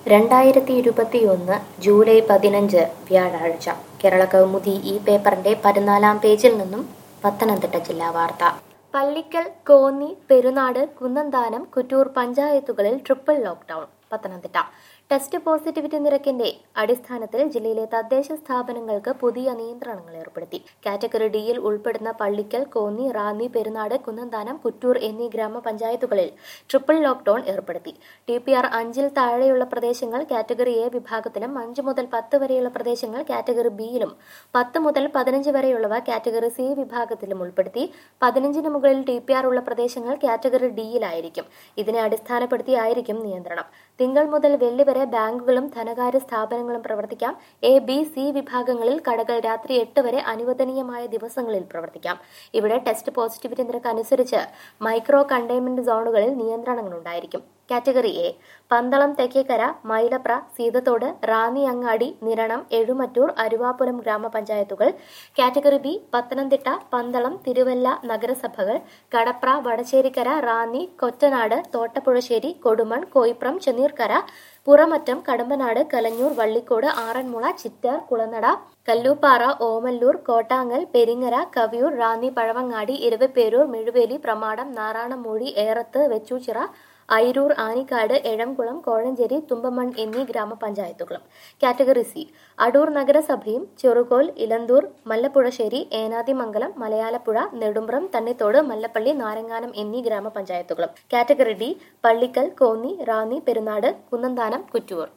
2021 July 15 വ്യാഴാഴ്ച കേരള കൗമുദി ഈ പേപ്പറിന്റെ 14-ാം പേജിൽ നിന്നും പത്തനംതിട്ട ജില്ലാ വാർത്ത. പള്ളിക്കൽ, കോന്നി, പെരുനാട്, കുന്നന്താനം, കുറ്റൂർ പഞ്ചായത്തുകളിൽ triple lockdown. Pathanamthitta test positivity നിരക്കിന്റെ അടിസ്ഥാനത്തിൽ ജില്ലയിലെ തദ്ദേശ സ്ഥാപനങ്ങൾക്ക് പുതിയ നിയന്ത്രണങ്ങൾ ഏർപ്പെടുത്തി. കാറ്റഗറി ഡിയിൽ ഉൾപ്പെടുന്ന പള്ളിക്കൽ, കോന്നി, റാന്നി, പെരുനാട്, കുന്നന്താനം, കുറ്റൂർ എന്നീ ഗ്രാമപഞ്ചായത്തുകളിൽ ട്രിപ്പിൾ ലോക്ക്ഡൌൺ ഏർപ്പെടുത്തി. TPR 5-ൽ താഴെയുള്ള പ്രദേശങ്ങൾ കാറ്റഗറി എ വിഭാഗത്തിലും 5 മുതൽ 10 വരെയുള്ള പ്രദേശങ്ങൾ കാറ്റഗറി ബിയിലും 10 മുതൽ 15 വരെയുള്ളവ കാറ്റഗറി സി വിഭാഗത്തിലും ഉൾപ്പെടുത്തി. 15-ന് മുകളിൽ TPR ഉള്ള പ്രദേശങ്ങൾ കാറ്റഗറി ഡിയിലായിരിക്കും. ഇതിനെ അടിസ്ഥാനപ്പെടുത്തിയായിരിക്കും നിയന്ത്രണം. തിങ്കൾ മുതൽ വെള്ളി വരെ ബാങ്കുകളും ധനകാര്യ സ്ഥാപനങ്ങളും പ്രവർത്തിക്കാം. എ, ബി, സി വിഭാഗങ്ങളിൽ കടകൾ രാത്രി 8 വരെ അനുവദനീയമായ ദിവസങ്ങളിൽ പ്രവർത്തിക്കാം. ഇവിടെ ടെസ്റ്റ് പോസിറ്റിവിറ്റി നിരക്ക് അനുസരിച്ച് മൈക്രോ കണ്ടെയ്ൻമെന്റ് സോണുകളിൽ നിയന്ത്രണങ്ങളുണ്ടായിരിക്കും. കാറ്റഗറി എ പന്തളം, തെക്കേക്കര, മൈലപ്ര, സീതത്തോട്, റാന്നി അങ്ങാടി, നിരണം, എഴുമറ്റൂർ, അരുവാപുരം ഗ്രാമപഞ്ചായത്തുകൾ. കാറ്റഗറി ബി പത്തനംതിട്ട, പന്തളം, തിരുവല്ല നഗരസഭകൾ, കടപ്ര, വടശ്ശേരിക്കര, റാന്നി, കൊറ്റനാട്, തോട്ടപ്പുഴശ്ശേരി, കൊടുമൺ, കോയിപ്രം, ചെന്നീർക്കര, പുറമറ്റം, കടമ്പനാട്, കലഞ്ഞൂർ, വള്ളിക്കോട്, ആറന്മുള, ചിറ്റാർ, കുളനട, കല്ലൂപ്പാറ, ഓമല്ലൂർ, കോട്ടാങ്ങൽ, പെരിങ്ങര, കവിയൂർ, റാന്നി, പഴവങ്ങാടി, ഇരവിപേരൂർ, മെഴുവേലി, പ്രമാടം, നാറാണമൂഴി, ഏറത്ത്, വെച്ചൂച്ചിറ, ഐരൂർ, ആനിക്കാട്, എഴംകുളം, കോഴഞ്ചേരി, തുമ്പമൺ എന്നീ ഗ്രാമപഞ്ചായത്തുകളും. കാറ്റഗറി സി അടൂർ നഗരസഭയും ചെറുകോൽ, ഇലന്തൂർ, മല്ലപ്പുഴശ്ശേരി, ഏനാതിമംഗലം, മലയാലപ്പുഴ, നെടുമ്പ്രം, തണ്ണിത്തോട്, മല്ലപ്പള്ളി, നാരങ്ങാനം എന്നീ ഗ്രാമപഞ്ചായത്തുകളും. Category D Pallickal, Konni, Ranni, Perunad, Kunnanthanam, Kuttoor.